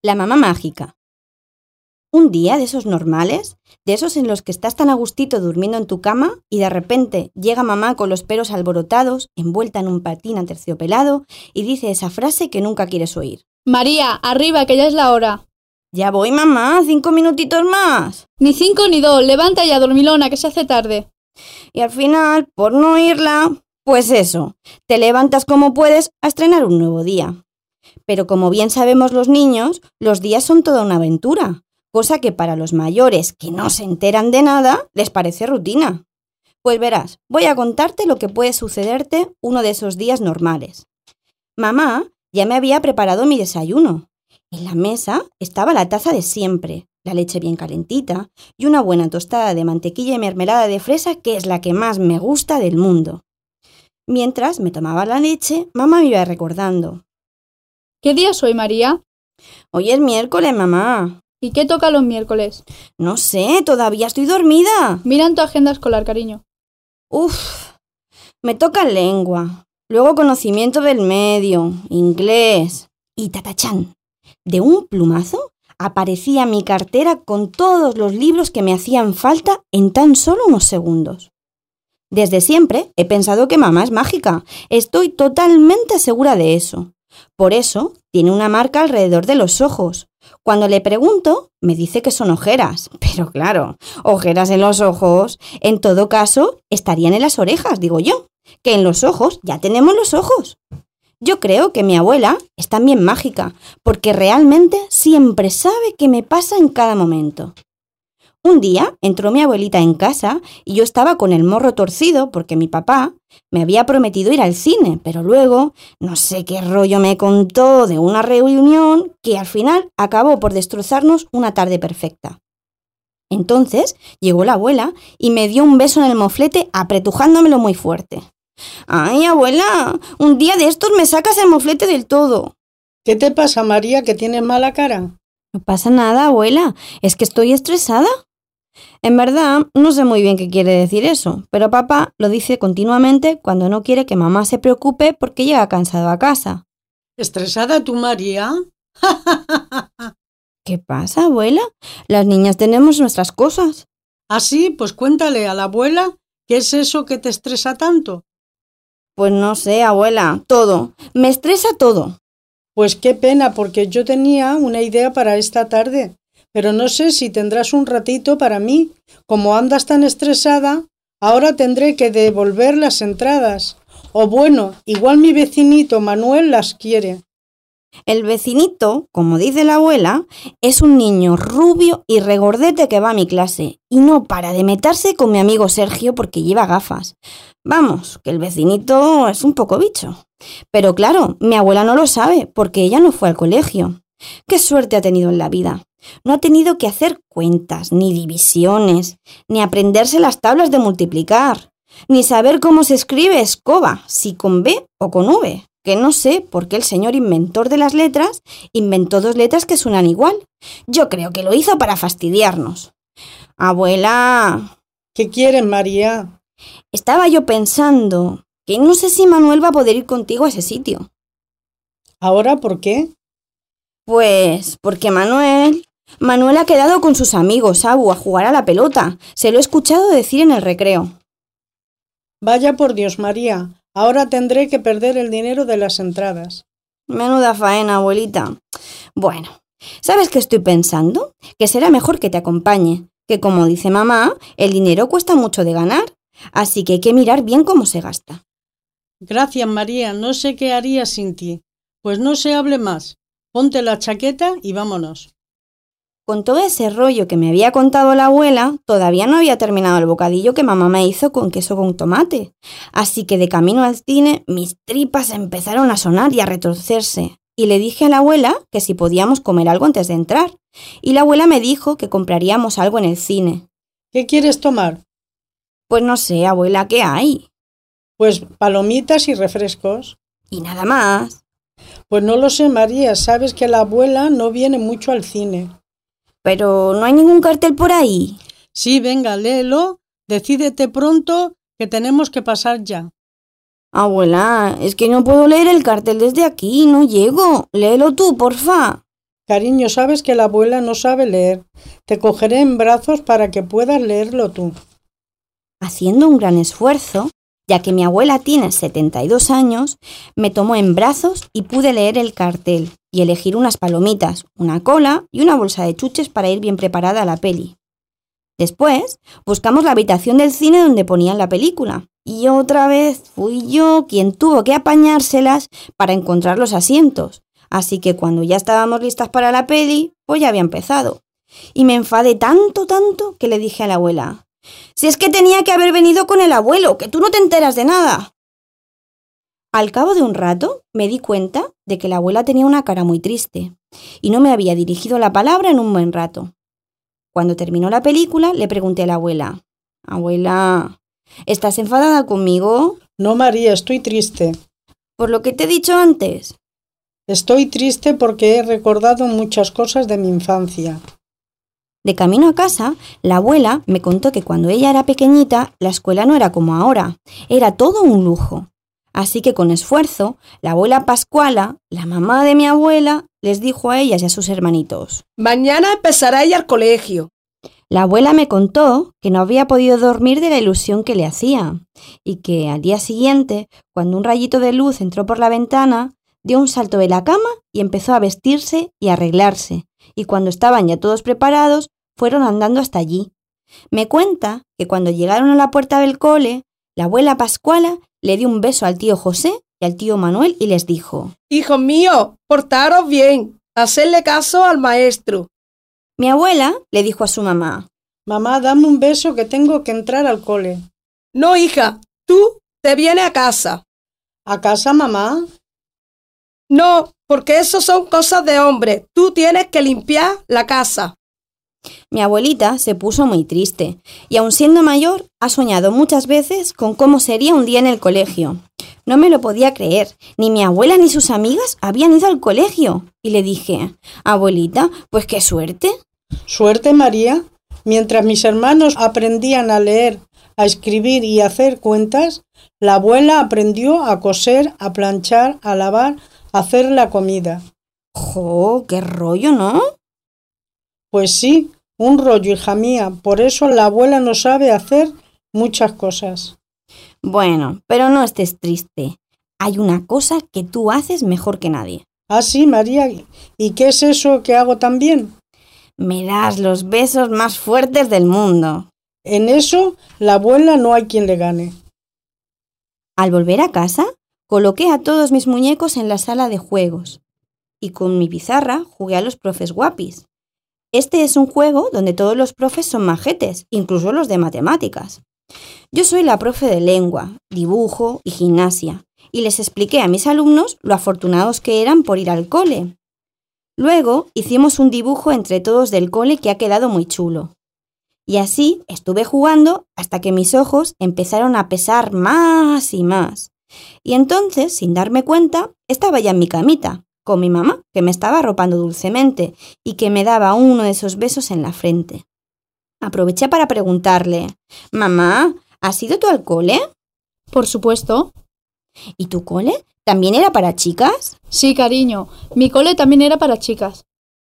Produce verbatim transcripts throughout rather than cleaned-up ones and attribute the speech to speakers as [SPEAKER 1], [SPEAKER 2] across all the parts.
[SPEAKER 1] La mamá mágica. Un día de esos normales, de esos en los que estás tan a gustito durmiendo en tu cama y de repente llega mamá con los pelos alborotados, envuelta en un patín aterciopelado y dice esa frase que nunca quieres oír.
[SPEAKER 2] María, arriba, que ya es la hora.
[SPEAKER 1] Ya voy, mamá, cinco minutitos más.
[SPEAKER 2] Ni cinco ni dos, levanta ya, dormilona, que se hace tarde.
[SPEAKER 1] Y al final, por no oírla, pues eso, te levantas como puedes a estrenar un nuevo día. Pero como bien sabemos los niños, los días son toda una aventura, cosa que para los mayores que no se enteran de nada les parece rutina. Pues verás, voy a contarte lo que puede sucederte uno de esos días normales. Mamá ya me había preparado mi desayuno. En la mesa estaba la taza de siempre, la leche bien calentita y una buena tostada de mantequilla y mermelada de fresa, que es la que más me gusta del mundo. Mientras me tomaba la leche, mamá me iba recordando.
[SPEAKER 2] ¿Qué día es hoy, María?
[SPEAKER 1] Hoy es miércoles, mamá.
[SPEAKER 2] ¿Y qué toca los miércoles?
[SPEAKER 1] No sé, todavía estoy dormida.
[SPEAKER 2] Mira en tu agenda escolar, cariño.
[SPEAKER 1] Uf, me toca lengua, luego conocimiento del medio, inglés y tatachán. De un plumazo aparecía mi cartera con todos los libros que me hacían falta en tan solo unos segundos. Desde siempre he pensado que mamá es mágica. Estoy totalmente segura de eso. Por eso tiene una marca alrededor de los ojos. Cuando le pregunto, me dice que son ojeras. Pero claro, ojeras en los ojos, en todo caso, estarían en las orejas, digo yo. Que en los ojos ya tenemos los ojos. Yo creo que mi abuela es también mágica, porque realmente siempre sabe qué me pasa en cada momento. Un día entró mi abuelita en casa y yo estaba con el morro torcido porque mi papá me había prometido ir al cine, pero luego no sé qué rollo me contó de una reunión que al final acabó por destrozarnos una tarde perfecta. Entonces llegó la abuela y me dio un beso en el moflete apretujándomelo muy fuerte. ¡Ay, abuela! Un día de estos me sacas el moflete del todo.
[SPEAKER 3] ¿Qué te pasa, María, que tienes mala cara?
[SPEAKER 1] No pasa nada, abuela. Es que estoy estresada. En verdad, no sé muy bien qué quiere decir eso, pero papá lo dice continuamente cuando no quiere que mamá se preocupe porque llega cansado a casa.
[SPEAKER 3] ¿Estresada tú, María?
[SPEAKER 1] ¿Qué pasa, abuela? Las niñas tenemos nuestras cosas.
[SPEAKER 3] ¿Ah, sí? Pues cuéntale a la abuela qué es eso que te estresa tanto.
[SPEAKER 1] Pues no sé, abuela, todo. Me estresa todo.
[SPEAKER 3] Pues qué pena, porque yo tenía una idea para esta tarde. Pero no sé si tendrás un ratito para mí. Como andas tan estresada, ahora tendré que devolver las entradas. O bueno, igual mi vecinito Manuel las quiere.
[SPEAKER 1] El vecinito, como dice la abuela, es un niño rubio y regordete que va a mi clase y no para de meterse con mi amigo Sergio porque lleva gafas. Vamos, que el vecinito es un poco bicho. Pero claro, mi abuela no lo sabe porque ella no fue al colegio. ¡Qué suerte ha tenido en la vida! No ha tenido que hacer cuentas, ni divisiones, ni aprenderse las tablas de multiplicar, ni saber cómo se escribe escoba, si con B o con V, que no sé por qué el señor inventor de las letras inventó dos letras que suenan igual. Yo creo que lo hizo para fastidiarnos. Abuela.
[SPEAKER 3] ¿Qué quieres, María?
[SPEAKER 1] Estaba yo pensando que no sé si Manuel va a poder ir contigo a ese sitio.
[SPEAKER 3] ¿Ahora por qué?
[SPEAKER 1] Pues porque Manuel... Manuel ha quedado con sus amigos, Abu, a jugar a la pelota. Se lo he escuchado decir en el recreo.
[SPEAKER 3] Vaya por Dios, María. Ahora tendré que perder el dinero de las entradas.
[SPEAKER 1] Menuda faena, abuelita. Bueno, ¿sabes qué estoy pensando? Que será mejor que te acompañe. Que como dice mamá, el dinero cuesta mucho de ganar. Así que hay que mirar bien cómo se gasta.
[SPEAKER 3] Gracias, María. No sé qué haría sin ti. Pues no se hable más. Ponte la chaqueta y vámonos.
[SPEAKER 1] Con todo ese rollo que me había contado la abuela, todavía no había terminado el bocadillo que mamá me hizo con queso con tomate. Así que de camino al cine, mis tripas empezaron a sonar y a retorcerse. Y le dije a la abuela que si podíamos comer algo antes de entrar. Y la abuela me dijo que compraríamos algo en el cine.
[SPEAKER 3] ¿Qué quieres tomar?
[SPEAKER 1] Pues no sé, abuela, ¿qué hay?
[SPEAKER 3] Pues palomitas y refrescos.
[SPEAKER 1] ¿Y nada más?
[SPEAKER 3] Pues no lo sé, María. Sabes que la abuela no viene mucho al cine.
[SPEAKER 1] Pero no hay ningún cartel por ahí.
[SPEAKER 3] Sí, venga, léelo. Decídete pronto que tenemos que pasar ya.
[SPEAKER 1] Abuela, es que no puedo leer el cartel desde aquí, no llego. Léelo tú, porfa.
[SPEAKER 3] Cariño, sabes que la abuela no sabe leer. Te cogeré en brazos para que puedas leerlo tú.
[SPEAKER 1] Haciendo un gran esfuerzo, ya que mi abuela tiene setenta y dos años, me tomó en brazos y pude leer el cartel y elegir unas palomitas, una cola y una bolsa de chuches para ir bien preparada a la peli. Después, buscamos la habitación del cine donde ponían la película y otra vez fui yo quien tuvo que apañárselas para encontrar los asientos. Así que cuando ya estábamos listas para la peli, pues ya había empezado. Y me enfadé tanto, tanto, que le dije a la abuela: «Si es que tenía que haber venido con el abuelo, que tú no te enteras de nada». Al cabo de un rato me di cuenta de que la abuela tenía una cara muy triste y no me había dirigido la palabra en un buen rato. Cuando terminó la película, le pregunté a la abuela: «Abuela, ¿estás enfadada conmigo?»
[SPEAKER 3] No, María, estoy triste.
[SPEAKER 1] «¿Por lo que te he dicho antes?»
[SPEAKER 3] Estoy triste porque he recordado muchas cosas de mi infancia.
[SPEAKER 1] De camino a casa, la abuela me contó que cuando ella era pequeñita, la escuela no era como ahora, era todo un lujo. Así que con esfuerzo, la abuela Pascuala, la mamá de mi abuela, les dijo a ellas y a sus hermanitos:
[SPEAKER 4] «Mañana empezará ella al colegio».
[SPEAKER 1] La abuela me contó que no había podido dormir de la ilusión que le hacía y que al día siguiente, cuando un rayito de luz entró por la ventana, dio un salto de la cama y empezó a vestirse y arreglarse, y cuando estaban ya todos preparados, fueron andando hasta allí. Me cuenta que cuando llegaron a la puerta del cole, la abuela Pascuala le dio un beso al tío José y al tío Manuel y les dijo:
[SPEAKER 4] «Hijos míos, portaros bien, hacerle caso al maestro».
[SPEAKER 1] Mi abuela le dijo a su mamá:
[SPEAKER 3] «Mamá, dame un beso que tengo que entrar al cole».
[SPEAKER 4] «No, hija, tú te vienes a casa».
[SPEAKER 3] ¿A casa, mamá?
[SPEAKER 4] «No, porque eso son cosas de hombre. Tú tienes que limpiar la casa».
[SPEAKER 1] Mi abuelita se puso muy triste y aun siendo mayor ha soñado muchas veces con cómo sería un día en el colegio. No me lo podía creer, ni mi abuela ni sus amigas habían ido al colegio. Y le dije: «Abuelita, pues qué suerte».
[SPEAKER 3] ¿Suerte, María? Mientras mis hermanos aprendían a leer, a escribir y a hacer cuentas, la abuela aprendió a coser, a planchar, a lavar, a hacer la comida.
[SPEAKER 1] ¡Jo, qué rollo!, ¿no?
[SPEAKER 3] Pues sí, un rollo, hija mía. Por eso la abuela no sabe hacer muchas cosas.
[SPEAKER 1] Bueno, pero no estés triste. Hay una cosa que tú haces mejor que nadie.
[SPEAKER 3] Ah, sí, María. ¿Y qué es eso que hago tan bien?
[SPEAKER 1] Me das los besos más fuertes del mundo.
[SPEAKER 3] En eso, la abuela no hay quien le gane.
[SPEAKER 1] Al volver a casa, coloqué a todos mis muñecos en la sala de juegos y con mi pizarra jugué a los profes guapis. Este es un juego donde todos los profes son majetes, incluso los de matemáticas. Yo soy la profe de lengua, dibujo y gimnasia, y les expliqué a mis alumnos lo afortunados que eran por ir al cole. Luego hicimos un dibujo entre todos del cole que ha quedado muy chulo. Y así estuve jugando hasta que mis ojos empezaron a pesar más y más. Y entonces, sin darme cuenta, estaba ya en mi camita, con mi mamá, que me estaba arropando dulcemente y que me daba uno de esos besos en la frente. Aproveché para preguntarle: «Mamá, ¿has ido tú al cole?»
[SPEAKER 2] Por supuesto.
[SPEAKER 1] ¿Y tu cole también era para chicas?
[SPEAKER 2] Sí, cariño, mi cole también era para chicas.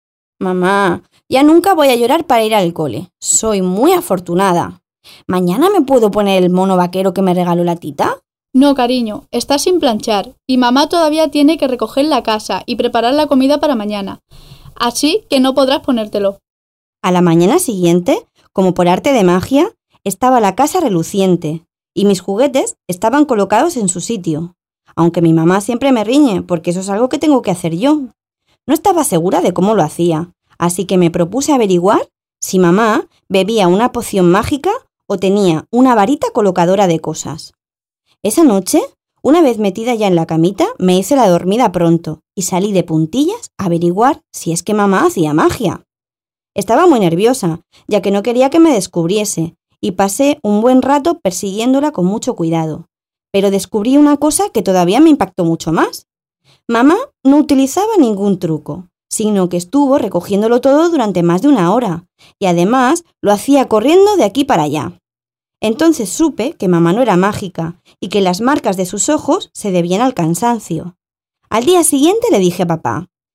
[SPEAKER 1] Mamá, ya nunca voy a llorar para ir al cole. Soy muy afortunada. ¿Mañana me puedo poner el mono vaquero que me regaló la tita?
[SPEAKER 2] No, cariño, estás sin planchar y mamá todavía tiene que recoger la casa y preparar la comida para mañana. Así que no podrás ponértelo.
[SPEAKER 1] A la mañana siguiente, como por arte de magia, estaba la casa reluciente y mis juguetes estaban colocados en su sitio. Aunque mi mamá siempre me riñe porque eso es algo que tengo que hacer yo. No estaba segura de cómo lo hacía, así que me propuse averiguar si mamá bebía una poción mágica o tenía una varita colocadora de cosas. Esa noche, una vez metida ya en la camita, me hice la dormida pronto y salí de puntillas a averiguar si es que mamá hacía magia. Estaba muy nerviosa, ya que no quería que me descubriese, y pasé un buen rato persiguiéndola con mucho cuidado. Pero descubrí una cosa que todavía me impactó mucho más. Mamá no utilizaba ningún truco, sino que estuvo recogiéndolo todo durante más de una hora, y además lo hacía corriendo de aquí para allá. Entonces supe que mamá no era mágica y que las marcas de sus ojos se debían al cansancio. Al día siguiente le dije a papá: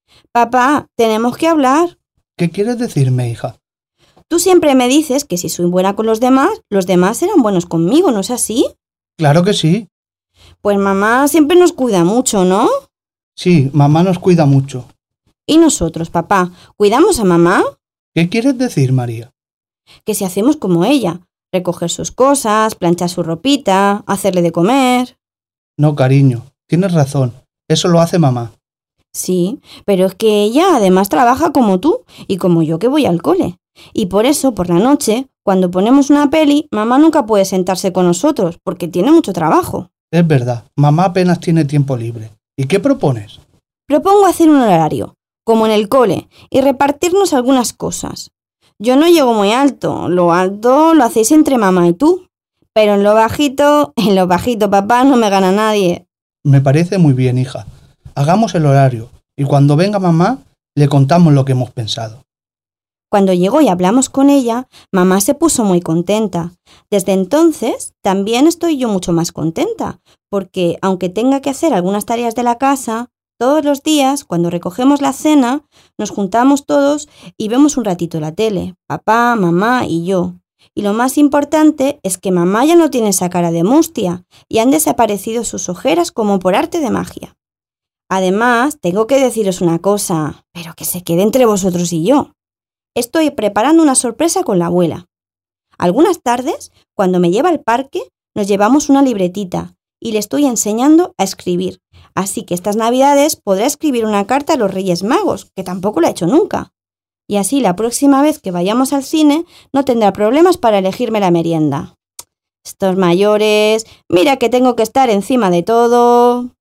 [SPEAKER 1] Papá, tenemos que hablar.
[SPEAKER 5] ¿Qué quieres decirme, hija?
[SPEAKER 1] Tú siempre me dices que si soy buena con los demás, los demás serán buenos conmigo, ¿no es así?
[SPEAKER 5] Claro que sí.
[SPEAKER 1] Pues mamá siempre nos cuida mucho, ¿no?
[SPEAKER 5] Sí, mamá nos cuida mucho.
[SPEAKER 1] ¿Y nosotros, papá, cuidamos a mamá?
[SPEAKER 5] ¿Qué quieres decir, María?
[SPEAKER 1] Que si hacemos como ella, recoger sus cosas, planchar su ropita, hacerle de comer.
[SPEAKER 5] No, cariño, tienes razón. Eso lo hace mamá.
[SPEAKER 1] Sí, pero es que ella además trabaja como tú y como yo que voy al cole. Y por eso, por la noche, cuando ponemos una peli, mamá nunca puede sentarse con nosotros, porque tiene mucho trabajo.
[SPEAKER 5] Es verdad, mamá apenas tiene tiempo libre. ¿Y qué propones?
[SPEAKER 1] Propongo hacer un horario, como en el cole, y repartirnos algunas cosas. Yo no llego muy alto, lo alto lo hacéis entre mamá y tú. Pero en lo bajito, en lo bajito, papá, no me gana nadie.
[SPEAKER 5] Me parece muy bien, hija. Hagamos el horario, y cuando venga mamá, le contamos lo que hemos pensado.
[SPEAKER 1] Cuando llegó y hablamos con ella, mamá se puso muy contenta. Desde entonces, también estoy yo mucho más contenta, porque aunque tenga que hacer algunas tareas de la casa, todos los días, cuando recogemos la cena, nos juntamos todos y vemos un ratito la tele, papá, mamá y yo. Y lo más importante es que mamá ya no tiene esa cara de mustia y han desaparecido sus ojeras como por arte de magia. Además, tengo que deciros una cosa, pero que se quede entre vosotros y yo. Estoy preparando una sorpresa con la abuela. Algunas tardes, cuando me lleva al parque, nos llevamos una libretita y le estoy enseñando a escribir. Así que estas navidades podrá escribir una carta a los Reyes Magos, que tampoco lo ha hecho nunca. Y así la próxima vez que vayamos al cine no tendrá problemas para elegirme la merienda. Estos mayores, mira que tengo que estar encima de todo.